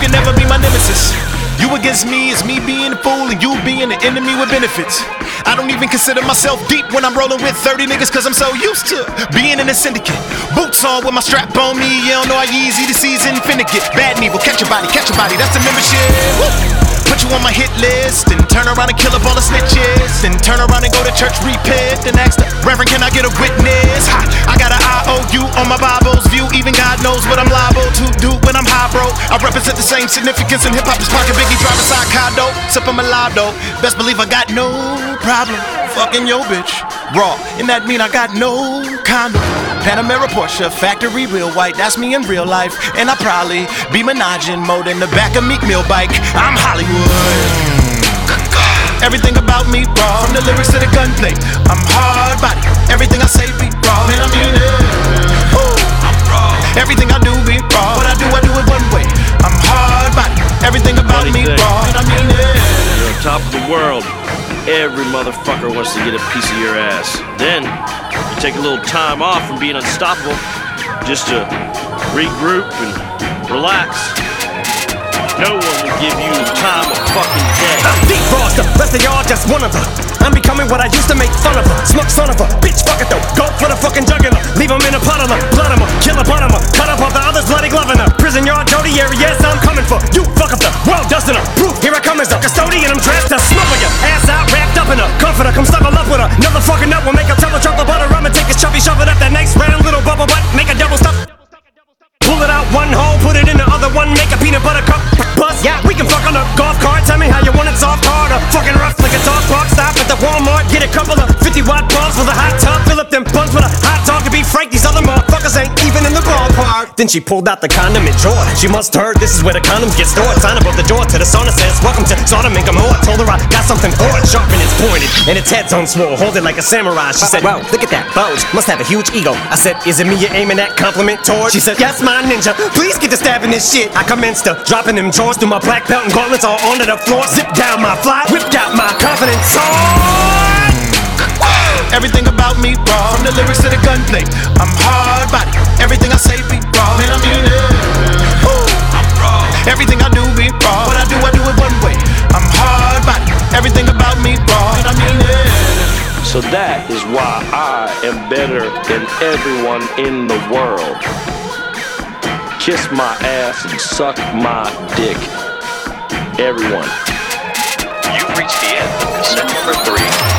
can never be my nemesis. You against me is me being a fool and you being an enemy with benefits. I don't even consider myself deep when I'm rolling with 30 niggas, cause I'm so used to being in a syndicate. Boots on with my strap on me, you don't know how easy the season finna get. Bad and evil, catch your body, that's the membership. Woo! Put you on my hit list and turn around and kill up all the snitches. And turn around and go to church, repent and ask the Reverend, can I get a witness? Ha! I got an IOU on my Bible's view. Even God knows what I'm liable to do when I'm high, bro. I represent the same significance in hip-hop as Parker Biggie driving side condo. Sipping my live though. Best believe I got no problem fucking your bitch raw. And that mean I got no condom. Panamera Porsche, factory real white. That's me in real life. And I probably be menaging mode in the back of Meek Mill bike. I'm Hollywood. Everything about me raw, from the lyrics to the gunplay. I'm hard body, everything I say be raw, and I mean it. I'm raw. Everything I do be raw, what I do it one way. I'm hard body, everything about me raw, and I mean it. You're on top of the world. Every motherfucker wants to get a piece of your ass. Then you take a little time off from being unstoppable, just to regroup and relax. No one will give you time of fucking day. I'm deep frost, the rest of y'all just one of them. I'm becoming what I used to make fun of her. Smoke son of a bitch, fuck it though. Go for the fucking jugular. Leave him in a puddle of blood him up, kill up on him up. Cut up all the others, bloody glove in her. Prison yard, Jody area, yes, I'm coming for you. Fuck up the world, dusting up. Proof, here I come as a custodian. I'm dressed to smother ya. Ass out, wrapped up in a comforter. Come snuggle up with her. Another fucking up will make her tell her drop the butter. I'ma take his chubby, shove it up that next round. Little bubble butt, make a double stuff. Pull it out one hole, put it in the other one, make a peanut butter cup bust. Yeah, we can fuck on a golf cart. Tell me how you want it, soft hard or fucking rough like a dog park. Stop at the Walmart, get a couple of 50-watt bulbs for the hot tub. Fill up them buns with a hot dog. To be frank, these other motherfuckers ain't even in the ballpark. Then she pulled out the condom and drawer. She must heard this is where the condoms get stored. Sign above the door to the sauna says, welcome to Sodom and Gomorrah. Told her I got something for it, sharp and it's pointed, and its head's on swole. Hold it like a samurai. She said, wow, look at that bulge, must have a huge ego. I said, is it me you're aiming that compliment toward? She said, yes, my ninja, please get to stabbing this shit. I commenced to dropping them drawers through my black belt and gauntlets all onto the floor. Zipped down my fly, whipped out my confidence sword. Everything about me raw, from the lyrics to the gunplay. I'm hard body, everything I say be raw, and I mean it. I'm raw. Everything I do be raw, what I do it one way. I'm hard body, everything about me raw, and I mean it. So that is why I am better than everyone in the world. Kiss my ass and suck my dick. Everyone. You've reached the end of cassette number 3.